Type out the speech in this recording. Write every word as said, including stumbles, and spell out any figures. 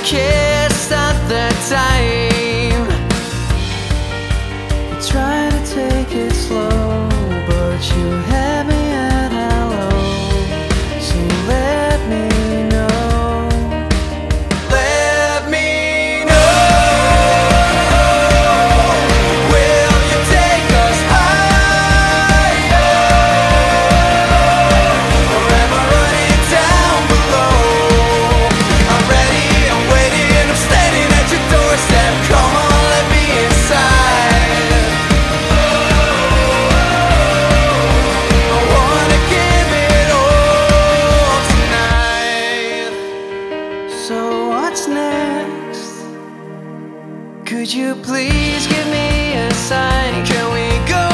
kissed at that time. I tried to take it slow, but you had me at hello. So let me know, let me know. Will you take us higher, or am I running down below? I'm ready, I'm waiting, I'm standing at your doorstep. Come on, let me inside. I wanna give it all tonight. So what's next? Could you please give me a sign? Can we go